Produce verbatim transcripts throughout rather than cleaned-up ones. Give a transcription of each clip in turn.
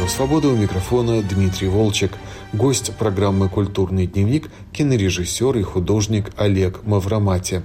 Радио Свобода, у микрофона Дмитрий Волчек. Гость программы «Культурный дневник» – кинорежиссер и художник Олег Мавромати.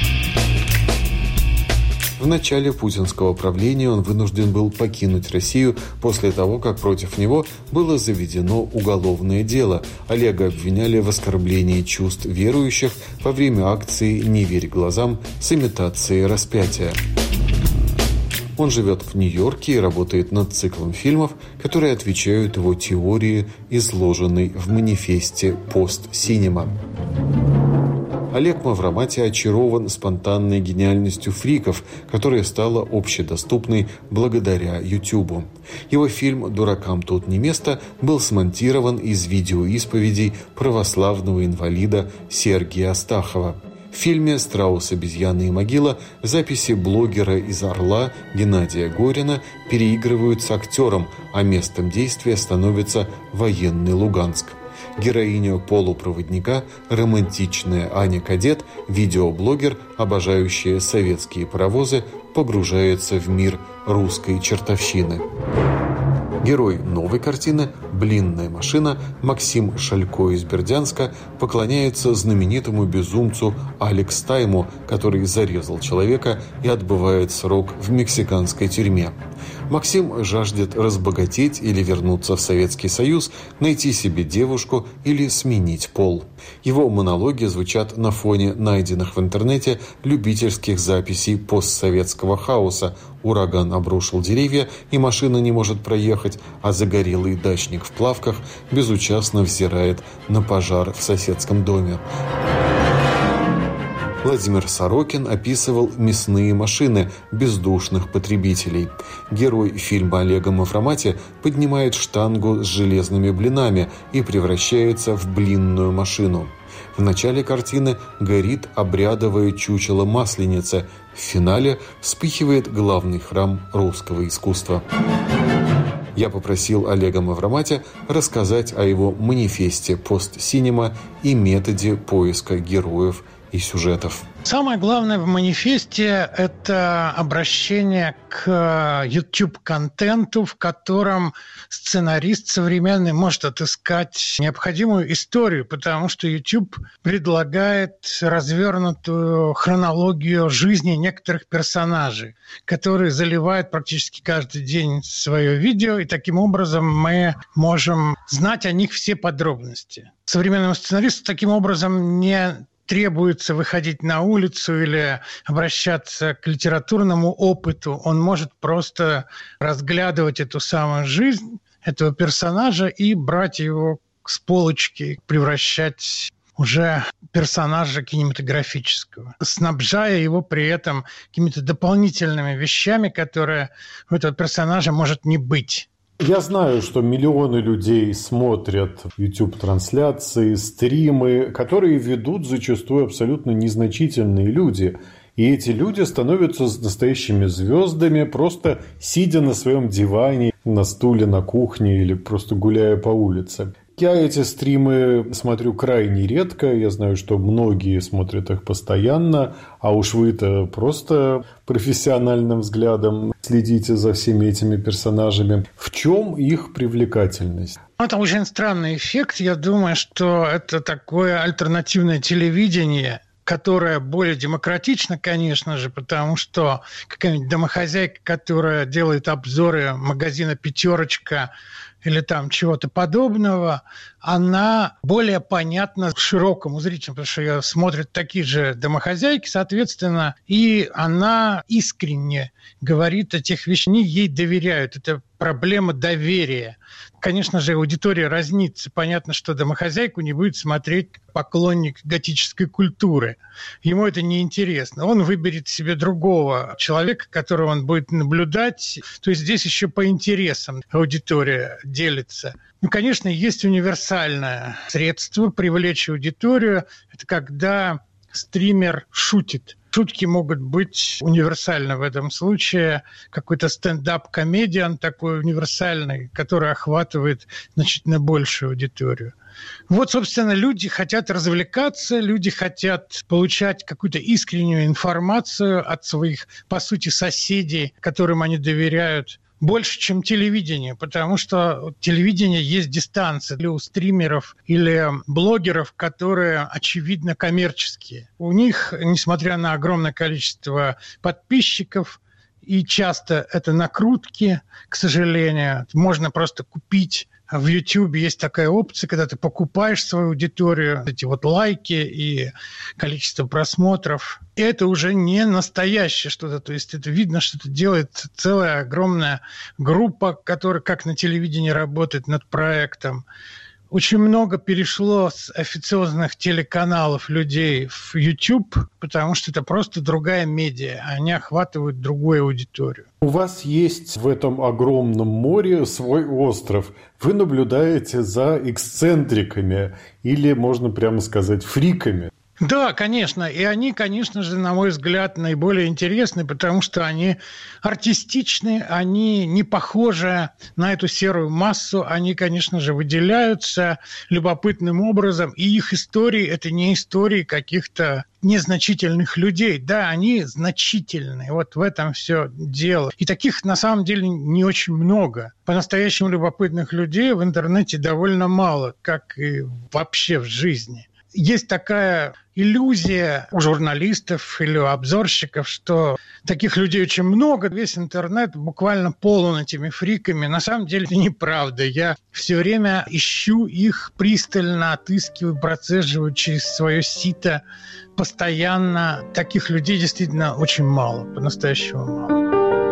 В начале путинского правления он вынужден был покинуть Россию после того, как против него было заведено уголовное дело. Олега обвиняли в оскорблении чувств верующих во время акции «Не верь глазам» с имитацией распятия. Он живет в Нью-Йорке и работает над циклом фильмов, которые отвечают его теории, изложенной в манифесте «Пост-синема». Олег Мавромати очарован спонтанной гениальностью фриков, которая стала общедоступной благодаря Ютубу. Его фильм «Дуракам тут не место» был смонтирован из видеоисповедей православного инвалида Сергия Астахова. В фильме «Страус, обезьяна и могила» записи блогера из «Орла» Геннадия Горина переигрывают с актером, а местом действия становится военный Луганск. Героиня полупроводника, романтичная Аня Кадет, видеоблогер, обожающая советские паровозы, погружается в мир русской чертовщины. Герой новой картины «Блинная машина» Максим Шалько из Бердянска поклоняется знаменитому безумцу Алекс Тайму, который зарезал человека и отбывает срок в мексиканской тюрьме. Максим жаждет разбогатеть или вернуться в Советский Союз, найти себе девушку или сменить пол. Его монологи звучат на фоне найденных в интернете любительских записей постсоветского хаоса. Ураган обрушил деревья, и машина не может проехать, а загорелый дачник в плавках безучастно взирает на пожар в соседском доме. Владимир Сорокин описывал мясные машины бездушных потребителей. Герой фильма Олега Мавромати поднимает штангу с железными блинами и превращается в блинную машину. В начале картины горит обрядовое чучело Масленицы. В финале вспыхивает главный храм русского искусства. Я попросил Олега Мавромати рассказать о его манифесте «Пост-синема» и методе поиска героев и сюжетов. Самое главное в манифесте – это обращение к YouTube-контенту, в котором сценарист современный может отыскать необходимую историю, потому что YouTube предлагает развернутую хронологию жизни некоторых персонажей, которые заливают практически каждый день свое видео, и таким образом мы можем знать о них все подробности. Современному сценаристу таким образом не требуется выходить на улицу или обращаться к литературному опыту. Он может просто разглядывать эту самую жизнь этого персонажа и брать его с полочки, превращать уже персонажа кинематографического, снабжая его при этом какими-то дополнительными вещами, которые у этого персонажа может не быть. Я знаю, что миллионы людей смотрят YouTube-трансляции, стримы, которые ведут зачастую абсолютно незначительные люди. И эти люди становятся настоящими звездами, просто сидя на своем диване, на стуле, на кухне или просто гуляя по улице. Я эти стримы смотрю крайне редко. Я знаю, что многие смотрят их постоянно. А уж вы-то просто профессиональным взглядом следите за всеми этими персонажами. В чем их привлекательность? Это очень странный эффект. Я думаю, что это такое альтернативное телевидение, которая более демократична, конечно же, потому что какая-нибудь домохозяйка, которая делает обзоры магазина «Пятерочка» или там чего-то подобного, она более понятна широкому зрителю, потому что ее смотрят такие же домохозяйки, соответственно, и она искренне говорит о тех вещах, они ей доверяют. Это проблема доверия. Конечно же, аудитория разнится. Понятно, что домохозяйку не будет смотреть поклонник готической культуры. Ему это неинтересно. Он выберет себе другого человека, которого он будет наблюдать. То есть здесь еще по интересам аудитория делится. Ну, конечно, есть универсальное средство привлечь аудиторию. Это когда стример шутит. Шутки могут быть универсальны в этом случае. Какой-то стендап-комедиан такой универсальный, который охватывает значительно большую аудиторию. Вот, собственно, люди хотят развлекаться, люди хотят получать какую-то искреннюю информацию от своих, по сути, соседей, которым они доверяют больше, чем телевидение, потому что телевидение есть дистанция для у стримеров или блогеров, которые, очевидно, коммерческие. У них, несмотря на огромное количество подписчиков, и часто это накрутки, к сожалению, можно просто купить. В YouTube есть такая опция, когда ты покупаешь свою аудиторию, эти вот лайки и количество просмотров. И это уже не настоящее что-то. То есть это видно, что это делает целая огромная группа, которая как на телевидении работает над проектом. Очень много перешло с официозных телеканалов людей в YouTube, потому что это просто другая медиа. Они охватывают другую аудиторию. У вас есть в этом огромном море свой остров. Вы наблюдаете за эксцентриками или, можно прямо сказать, фриками. Да, конечно. И они, конечно же, на мой взгляд, наиболее интересны, потому что они артистичны, они не похожи на эту серую массу, они, конечно же, выделяются любопытным образом, и их истории – это не истории каких-то незначительных людей. Да, они значительные. Вот в этом все дело. И таких, на самом деле, не очень много. По-настоящему любопытных людей в интернете довольно мало, как и вообще в жизни. Есть такая иллюзия у журналистов или у обзорщиков, что таких людей очень много, весь интернет буквально полон этими фриками. На самом деле это неправда. Я все время ищу их, пристально отыскиваю, процеживаю через свое сито. Постоянно таких людей действительно очень мало, по-настоящему мало.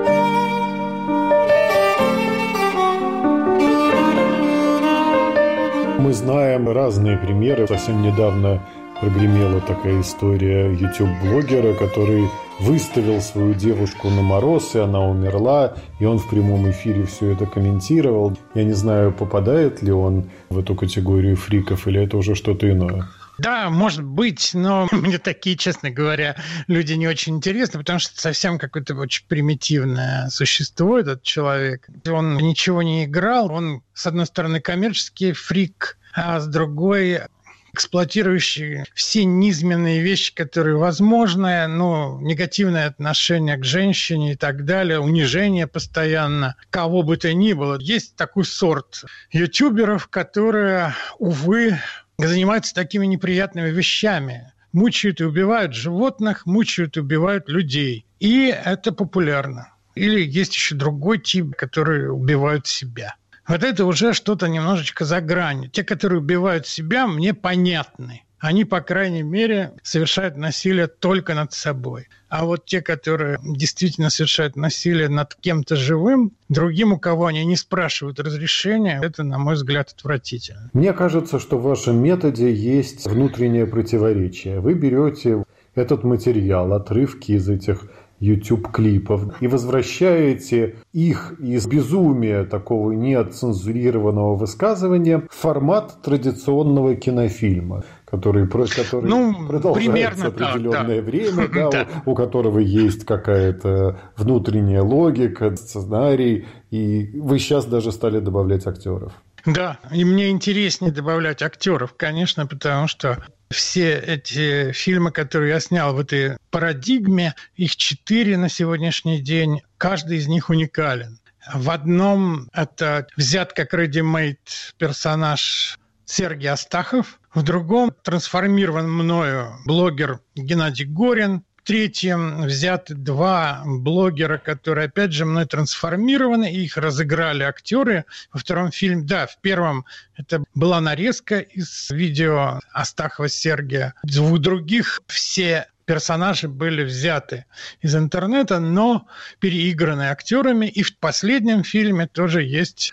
Мы знаем разные примеры. Совсем недавно прогремела такая история YouTube-блогера, который выставил свою девушку на мороз, и она умерла, и он в прямом эфире все это комментировал. Я не знаю, попадает ли он в эту категорию фриков, или это уже что-то иное. Да, может быть, но мне такие, честно говоря, люди не очень интересны, потому что это совсем какое-то очень примитивное существо, этот человек. Он ничего не играл, он, с одной стороны, коммерческий фрик, а с другой эксплуатирующий все низменные вещи, которые возможны, ну, негативное отношение к женщине и так далее, унижение постоянно, кого бы то ни было. Есть такой сорт ютуберов, которые, увы, занимаются такими неприятными вещами. Мучают и убивают животных, мучают и убивают людей. И это популярно. Или есть еще другой тип, которые убивают себя. Вот это уже что-то немножечко за гранью. Те, которые убивают себя, мне понятны. Они, по крайней мере, совершают насилие только над собой. А вот те, которые действительно совершают насилие над кем-то живым, другим, у кого они не спрашивают разрешения, это, на мой взгляд, отвратительно. Мне кажется, что в вашем методе есть внутреннее противоречие. Вы берете этот материал, отрывки из этих YouTube-клипов и возвращаете их из безумия такого неотцензурированного высказывания в формат традиционного кинофильма, который, который ну, продолжается определенное так, да. время, да, да. У, у которого есть какая-то внутренняя логика, сценарий, и вы сейчас даже стали добавлять актеров. Да, и мне интереснее добавлять актеров, конечно, потому что все эти фильмы, которые я снял в этой парадигме, их четыре на сегодняшний день, каждый из них уникален. В одном это взят как ready-made персонаж Сергей Астахов, в другом трансформирован мною блогер Геннадий Горин, в третьем взяты два блогера, которые, опять же, мной трансформированы, и их разыграли актеры. Во втором фильме, да, в первом это была нарезка из видео Астахова Сергия. В двух других все персонажи были взяты из интернета, но переиграны актерами. И в последнем фильме тоже есть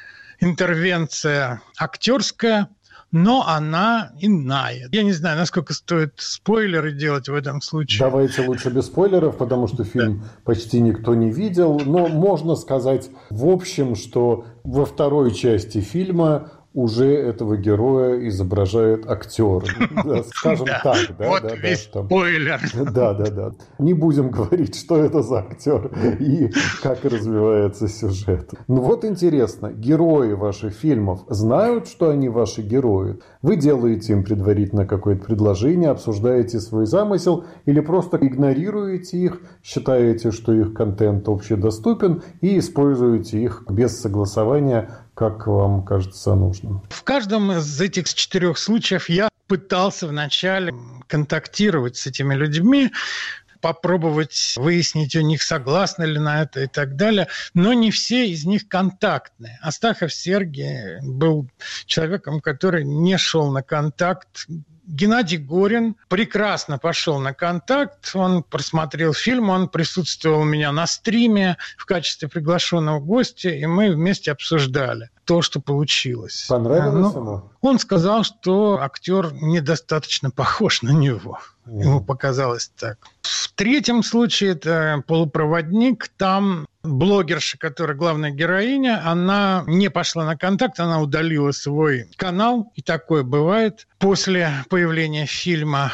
интервенция актерская, но она иная. Я не знаю, насколько стоит спойлеры делать в этом случае. Давайте лучше без спойлеров, потому что фильм да. почти никто не видел. Но можно сказать в общем, что во второй части фильма уже этого героя изображает актер. Скажем так. Вот весь спойлер. Да, да, да. Не будем говорить, что это за актер и как развивается сюжет. Ну вот интересно, герои ваших фильмов знают, что они ваши герои? Вы делаете им предварительно какое-то предложение, обсуждаете свой замысел или просто игнорируете их, считаете, что их контент общедоступен и используете их без согласования, как вам кажется нужным? В каждом из этих четырех случаев я пытался вначале контактировать с этими людьми, попробовать выяснить у них, согласны ли на это и так далее. Но не все из них контактные. Астахов Сергий был человеком, который не шел на контакт. Геннадий Горин прекрасно пошел на контакт. Он просмотрел фильм, он присутствовал у меня на стриме в качестве приглашенного гостя, и мы вместе обсуждали то, что получилось. Понравилось ну, ему? Он сказал, что актер недостаточно похож на него. Mm. Ему показалось так. В третьем случае это полупроводник. Там блогерша, которая главная героиня, она не пошла на контакт, она удалила свой канал, и такое бывает после появления фильма.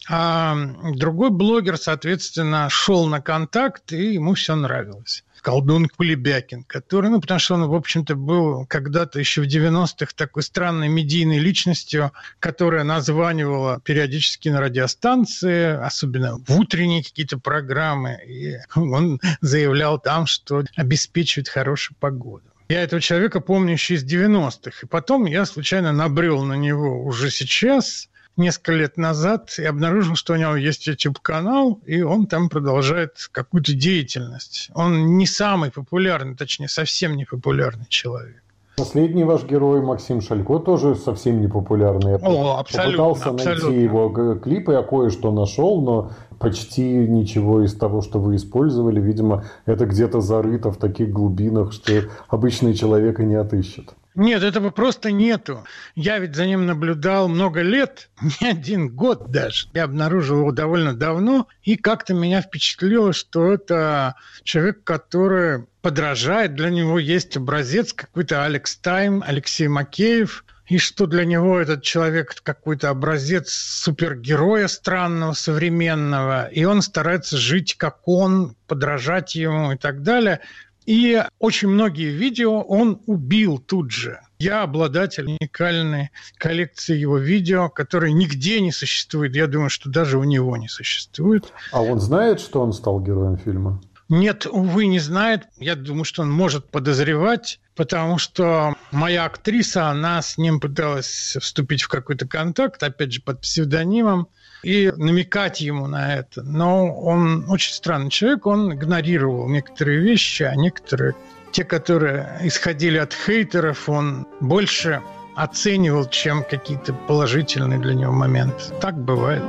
А другой блогер, соответственно, шел на контакт, и ему все нравилось. Колдун Кулебякин, который, ну, потому что он, в общем-то, был когда-то еще в девяностых такой странной медийной личностью, которая названивала периодически на радиостанции, особенно в утренние какие-то программы, и он заявлял там, что обеспечивает хорошую погоду. Я этого человека помню еще из девяностых, и потом я случайно набрел на него уже сейчас, несколько лет назад, и обнаружил, что у него есть YouTube-канал, и он там продолжает какую-то деятельность. Он не самый популярный, точнее, совсем не популярный человек. Последний ваш герой Максим Шалько тоже совсем не популярный. Я О, абсолютно, попытался абсолютно. найти его клипы, я кое-что нашел, но почти ничего из того, что вы использовали, видимо, это где-то зарыто в таких глубинах, что обычный человек и не отыщет. Нет, этого просто нету. Я ведь за ним наблюдал много лет, не один год даже. Я обнаружил его довольно давно, и как-то меня впечатлило, что это человек, который подражает. Для него есть образец какой-то Алекс Тайм, Алексей Макеев, и что для него этот человек какой-то образец супергероя странного, современного, и он старается жить как он, подражать ему и так далее. И очень многие видео он убил тут же. Я обладатель уникальной коллекции его видео, которая нигде не существует. Я думаю, что даже у него не существует. А он знает, что он стал героем фильма? Нет, увы, не знает. Я думаю, что он может подозревать, потому что моя актриса, она с ним пыталась вступить в какой-то контакт, опять же, под псевдонимом, и намекать ему на это. Но он очень странный человек, он игнорировал некоторые вещи, а некоторые, те, которые исходили от хейтеров, он больше оценивал, чем какие-то положительные для него моменты. Так бывает.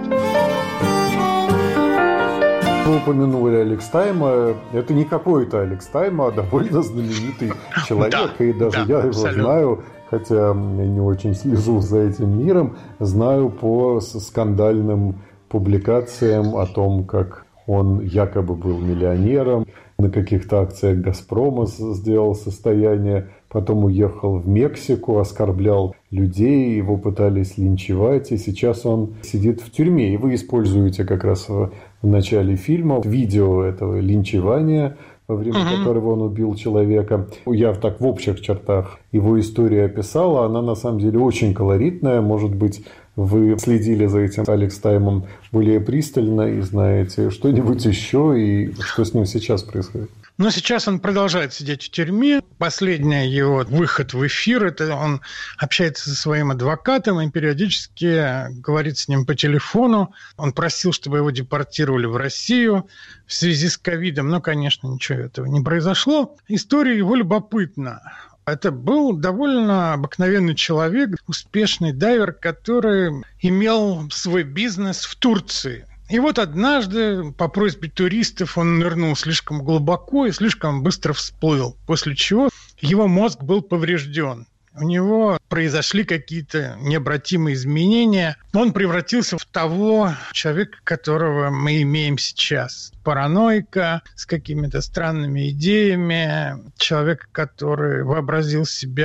Вы упомянули Алекс Тайма. Это не какой-то Алекс Тайм, а довольно знаменитый человек. Да, и даже да, я его абсолютно. знаю, хотя я не очень слежу за этим миром, знаю по скандальным публикациям о том, как он якобы был миллионером, на каких-то акциях «Газпрома» сделал состояние, потом уехал в Мексику, оскорблял людей, его пытались линчевать, и сейчас он сидит в тюрьме. И вы используете как раз в начале фильма видео этого линчевания, во время mm-hmm. которого он убил человека. Я так в общих чертах его историю описала. Она на самом деле очень колоритная. Может быть, вы следили за этим Алекс Таймом более пристально и знаете что-нибудь еще, и что с ним сейчас происходит? Но сейчас он продолжает сидеть в тюрьме. Последний его выход в эфир – это он общается со своим адвокатом и периодически говорит с ним по телефону. Он просил, чтобы его депортировали в Россию в связи с ковидом. Но, конечно, ничего этого не произошло. История его любопытна. Это был довольно обыкновенный человек, успешный дайвер, который имел свой бизнес в Турции. И вот однажды по просьбе туристов он нырнул слишком глубоко и слишком быстро всплыл, после чего его мозг был поврежден. У него произошли какие-то необратимые изменения. Он превратился в того человека, которого мы имеем сейчас. Параноика, с какими-то странными идеями. Человек, который вообразил себя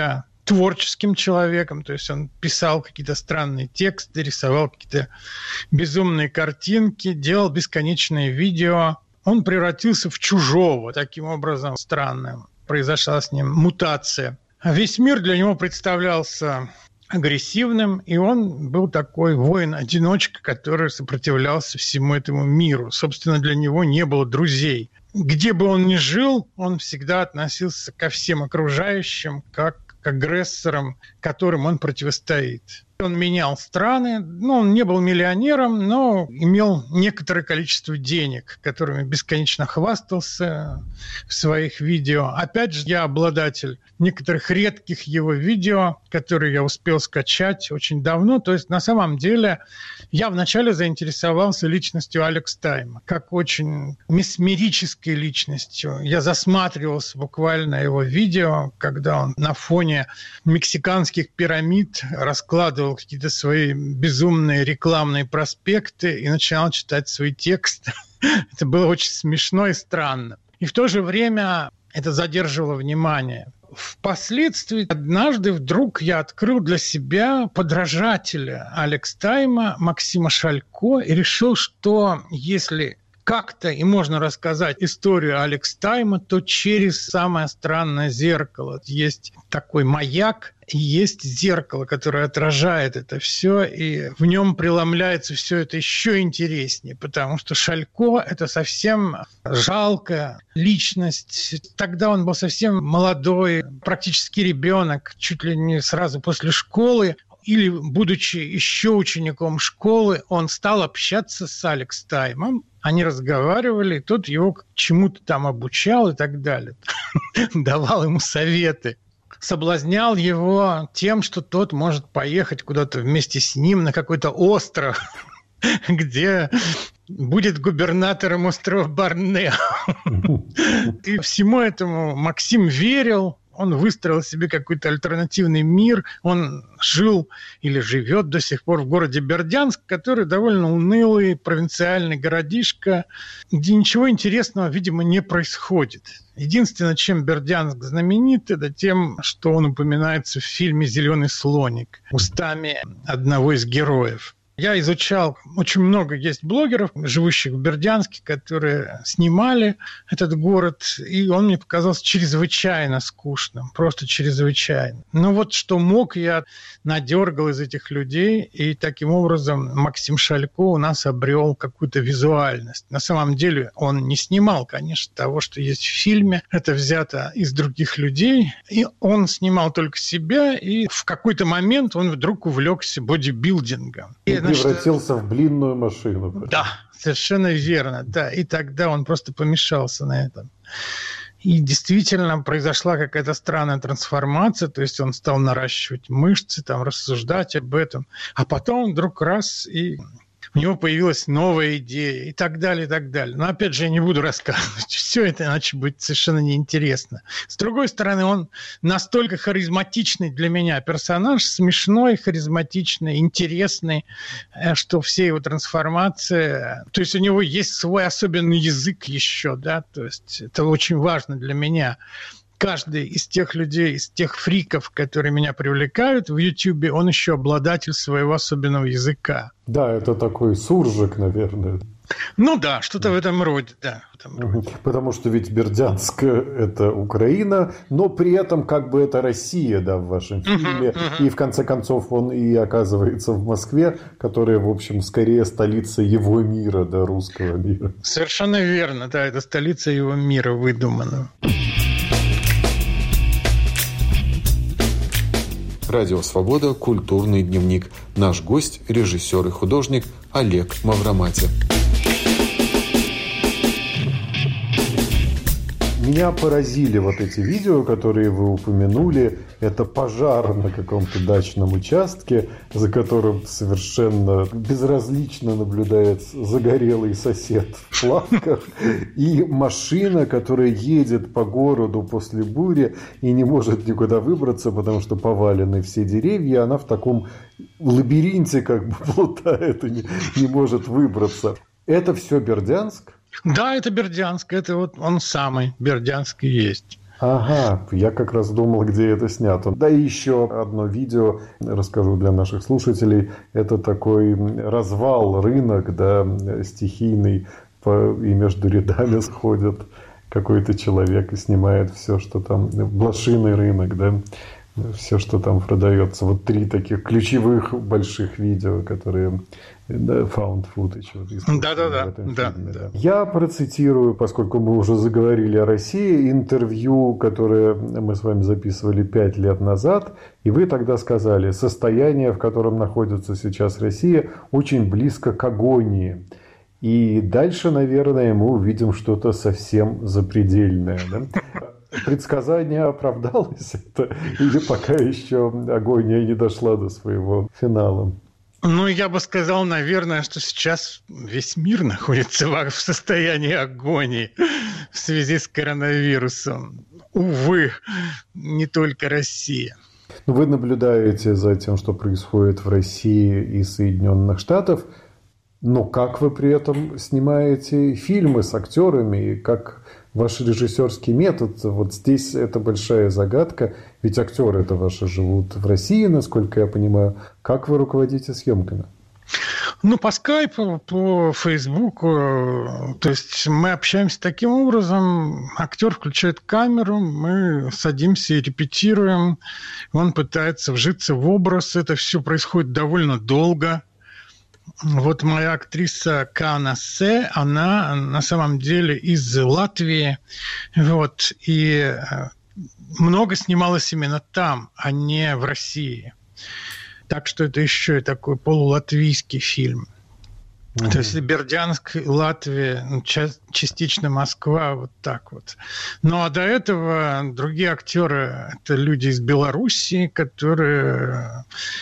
творческим человеком, то есть он писал какие-то странные тексты, рисовал какие-то безумные картинки, делал бесконечные видео. Он превратился в чужого, таким образом странным. Произошла с ним мутация. Весь мир для него представлялся агрессивным, и он был такой воин-одиночка, который сопротивлялся всему этому миру. Собственно, для него не было друзей. Где бы он ни жил, он всегда относился ко всем окружающим как к агрессорам, которым он противостоит. Он менял страны, ну, он не был миллионером, но имел некоторое количество денег, которыми бесконечно хвастался в своих видео. Опять же, я обладатель некоторых редких его видео, которые я успел скачать очень давно. То есть, на самом деле, я вначале заинтересовался личностью Алекс Тайма, как очень месмерической личностью. Я засматривался буквально его видео, когда он на фоне мексиканских пирамид раскладывал какие-то свои безумные рекламные проспекты и начинал читать свои тексты. Это было очень смешно и странно. И в то же время это задерживало внимание. Впоследствии однажды вдруг я открыл для себя подражателя Алекс Тайма, Максима Шалько, и решил, что если как-то и можно рассказать историю Алекс Тайма, то через самое странное зеркало. Есть такой маяк, и есть зеркало, которое отражает это все, и в нем преломляется все это еще интереснее, потому что Шалько – это совсем жалкая личность. Тогда он был совсем молодой, практически ребенок, чуть ли не сразу после школы. Или, будучи еще учеником школы, он стал общаться с Алекс Таймом. Они разговаривали, и тот его к чему-то там обучал и так далее. Давал ему советы. Соблазнял его тем, что тот может поехать куда-то вместе с ним на какой-то остров, где будет губернатором острова Борнео. И всему этому Максим верил. Он выстроил себе какой-то альтернативный мир. Он жил или живет до сих пор в городе Бердянск, который довольно унылый провинциальный городишко, где ничего интересного, видимо, не происходит. Единственное, чем Бердянск знаменит, это тем, что он упоминается в фильме «Зеленый слоник» устами одного из героев. Я изучал, очень много есть блогеров, живущих в Бердянске, которые снимали этот город, и он мне показался чрезвычайно скучным, просто чрезвычайно. Ну вот что мог, я надергал из этих людей, и таким образом Максим Шалько у нас обрел какую-то визуальность. На самом деле он не снимал, конечно, того, что есть в фильме, это взято из других людей, и он снимал только себя, и в какой-то момент он вдруг увлекся бодибилдингом. И превратился в блинную машину. Да, совершенно верно. Да. И тогда он просто помешался на этом. И действительно произошла какая-то странная трансформация, то есть он стал наращивать мышцы, там, рассуждать об этом. А потом вдруг раз, и у него появилась новая идея, и так далее, и так далее. Но опять же, я не буду рассказывать все это, иначе будет совершенно неинтересно. С другой стороны, он настолько харизматичный для меня персонаж, смешной, харизматичный, интересный, что все его трансформации... То есть у него есть свой особенный язык еще, да, то есть это очень важно для меня. Каждый из тех людей, из тех фриков, которые меня привлекают в Ютьюбе, он еще обладатель своего особенного языка. Да, это такой суржик, наверное. Ну да, что-то в этом роде, да. В этом роде. Потому что ведь Бердянск – это Украина, но при этом как бы это Россия, да, в вашем фильме. Uh-huh, uh-huh. И в конце концов он и оказывается в Москве, которая, в общем, скорее столица его мира, да, русского мира. Совершенно верно, да, это столица его мира выдуманного. Радио «Свобода», культурный дневник. Наш гость – режиссер и художник Олег Мавроматин. Меня поразили вот эти видео, которые вы упомянули. Это пожар на каком-то дачном участке, за которым совершенно безразлично наблюдает загорелый сосед в плавках. И машина, которая едет по городу после бури и не может никуда выбраться, потому что повалены все деревья. Она в таком лабиринте как бы плутает и не, не может выбраться. Это все Бердянск? Да, это Бердянск, это вот он самый, Бердянск и есть. Ага, я как раз думал, где это снято. Да и еще одно видео, расскажу для наших слушателей. Это такой развал, рынок, да, стихийный, по, и между рядами сходит какой-то человек и снимает все, что там, блошиный рынок, да, все, что там продается. Вот три таких ключевых больших видео, которые... Да, found footage. Вот, да-да-да. Да, да. Я процитирую, поскольку мы уже заговорили о России, интервью, которое мы с вами записывали пять лет назад, и вы тогда сказали, состояние, в котором находится сейчас Россия, очень близко к агонии. И дальше, наверное, мы увидим что-то совсем запредельное. Да? Предсказание оправдалось это? Или пока еще агония не дошла до своего финала? Ну, я бы сказал, наверное, что сейчас весь мир находится в состоянии агонии в связи с коронавирусом. Увы, не только Россия. Вы наблюдаете за тем, что происходит в России и Соединенных Штатах, но как вы при этом снимаете фильмы с актерами, и как ваш режиссерский метод? Вот здесь это большая загадка, ведь актеры это ваши живут в России, насколько я понимаю. Как вы руководите съемками? Ну, по скайпу, по фейсбуку. То есть мы общаемся таким образом. Актер включает камеру, мы садимся и репетируем. Он пытается вжиться в образ. Это все происходит довольно долго. Вот моя актриса Кана Се, она на самом деле из Латвии, вот, и много снималась именно там, а не в России. Так что это еще и такой полулатвийский фильм. Mm-hmm. То есть Бердянск, Латвия, частично Москва, вот так вот. Ну, а до этого другие актеры – это люди из Белоруссии, которые...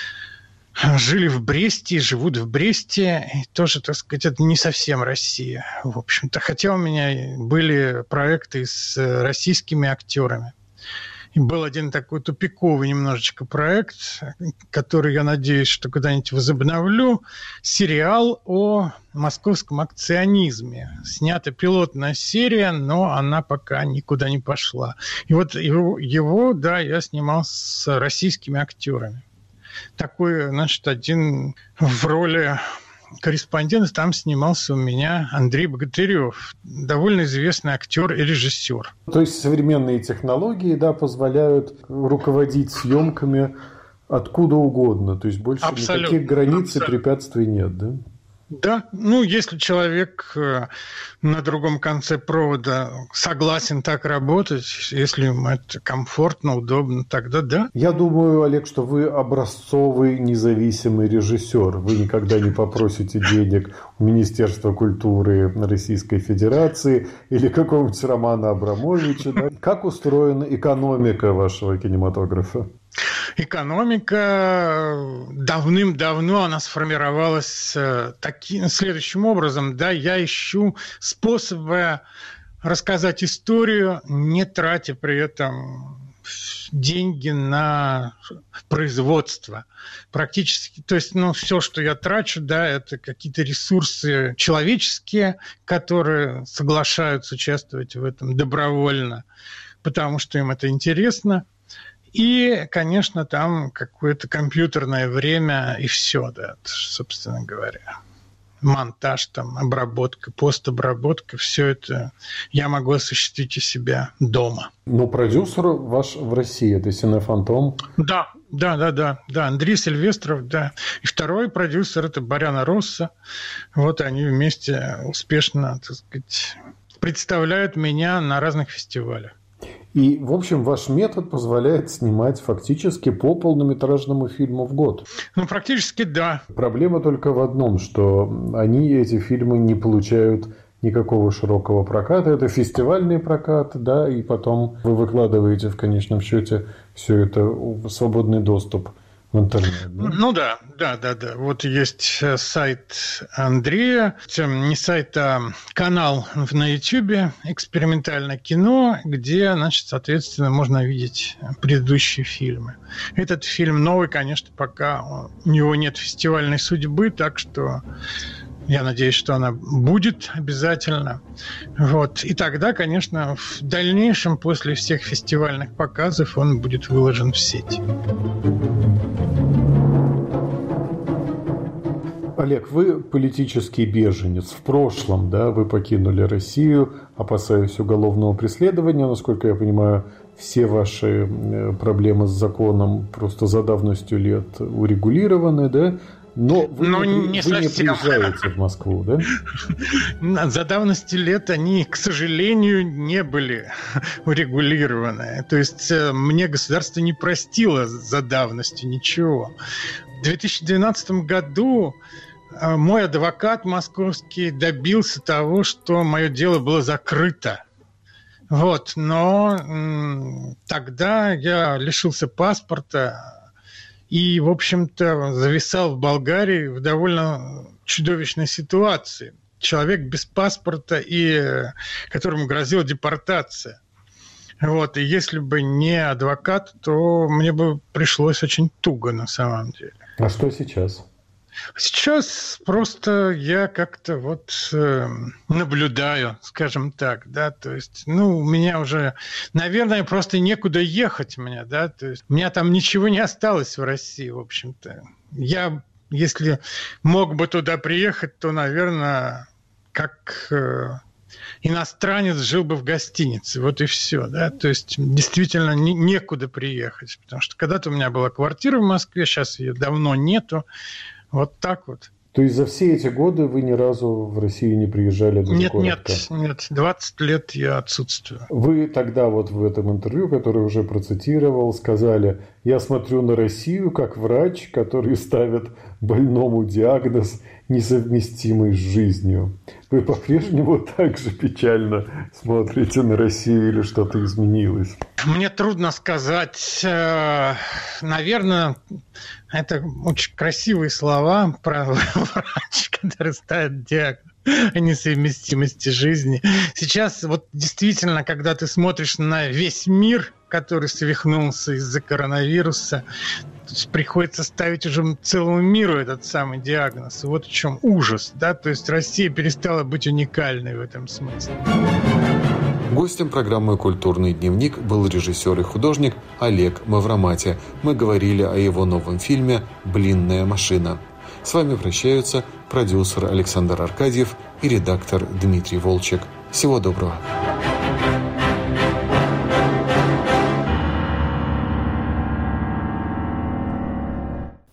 жили в Бресте, живут в Бресте. И тоже, так сказать, это не совсем Россия, в общем-то. Хотя у меня были проекты с российскими актерами. И был один такой тупиковый немножечко проект, который, я надеюсь, что когда-нибудь возобновлю. Сериал о московском акционизме. Снята пилотная серия, но она пока никуда не пошла. И вот его, его да, я снимал с российскими актерами. Такой, значит, один в роли корреспондента там снимался у меня Андрей Богатырев, довольно известный актер и режиссер. То есть современные технологии, да, позволяют руководить съемками откуда угодно, то есть больше абсолютно, никаких границ абсолютно. И препятствий нет, да? Да, ну, если человек на другом конце провода согласен так работать, если ему это комфортно, удобно, тогда да. Я думаю, Олег, что вы образцовый независимый режиссер. Вы никогда не попросите денег у Министерства культуры Российской Федерации или какого-нибудь Романа Абрамовича. Да? Как устроена экономика вашего кинематографа? Экономика давным-давно она сформировалась таким, следующим образом. Да, я ищу способы рассказать историю, не тратя при этом деньги на производство. Практически, то есть, ну, все, что я трачу, да, это какие-то ресурсы человеческие, которые соглашаются участвовать в этом добровольно, потому что им это интересно. И, конечно, там какое-то компьютерное время и все, да, собственно говоря. Монтаж, там, обработка, постобработка, все это я могу осуществить у себя дома. Но продюсер ваш в России, это Синефантом? Да, да, да, да, да, Андрей Сильвестров, да. И второй продюсер – это Боряна Росса. Вот они вместе успешно, так сказать, представляют меня на разных фестивалях. И, в общем, ваш метод позволяет снимать фактически по полнометражному фильму в год. Ну, практически да. Проблема только в одном, что они, эти фильмы, не получают никакого широкого проката. Это фестивальный прокат, да, и потом вы выкладываете в конечном счете все это в свободный доступ в интернет. Да? Ну да, да, да, да. Вот есть сайт Андрея, не сайт, а канал на YouTube «Экспериментальное кино», где, значит, соответственно, можно видеть предыдущие фильмы. Этот фильм новый, конечно, пока у него нет фестивальной судьбы, так что Я надеюсь, что она будет обязательно. Вот. И тогда, конечно, в дальнейшем, после всех фестивальных показов, он будет выложен в сеть. Олег, вы политический беженец. В прошлом, да, вы покинули Россию, опасаясь уголовного преследования. Насколько я понимаю, все ваши проблемы с законом просто за давностью лет урегулированы, да? Но вы, Но не, не, вы не приезжаете в Москву, да? За давностью лет они, к сожалению, не были урегулированы. То есть мне государство не простило за давностью ничего. В две тысячи двенадцатом году мой адвокат московский добился того, что мое дело было закрыто. Вот, но м- тогда я лишился паспорта и, в общем-то, зависал в Болгарии в довольно чудовищной ситуации. Человек без паспорта, и которому грозила депортация. Вот, и если бы не адвокат, то мне бы пришлось очень туго на самом деле. А что сейчас? Сейчас просто я как-то вот э, наблюдаю, скажем так, да, то есть, ну, у меня уже, наверное, просто некуда ехать мне, да, то есть у меня там ничего не осталось в России, в общем-то. Я, если мог бы туда приехать, то, наверное, как э, иностранец жил бы в гостинице, вот и все, да, то есть действительно не, некуда приехать, потому что когда-то у меня была квартира в Москве, сейчас ее давно нету. Вот так вот. То есть за все эти годы вы ни разу в Россию не приезжали даже Нет, коротко? нет, нет. двадцать лет я отсутствую. Вы тогда вот в этом интервью, которое уже процитировал, сказали: я смотрю на Россию как врач, который ставит больному диагноз, несовместимый с жизнью. Вы по-прежнему так же печально смотрите на Россию или что-то изменилось? Мне трудно сказать. Наверное, это очень красивые слова про врач, который ставит диагноз о несовместимости жизни. Сейчас вот действительно, когда ты смотришь на весь мир, который свихнулся из-за коронавируса, приходится ставить уже целому миру этот самый диагноз. И вот в чем ужас, да, то есть Россия перестала быть уникальной в этом смысле. Гостем программы «Культурный дневник» был режиссер и художник Олег Мавромати. Мы говорили о его новом фильме «Блинная машина». С вами прощаются продюсер Александр Аркадьев и редактор Дмитрий Волчек. Всего доброго.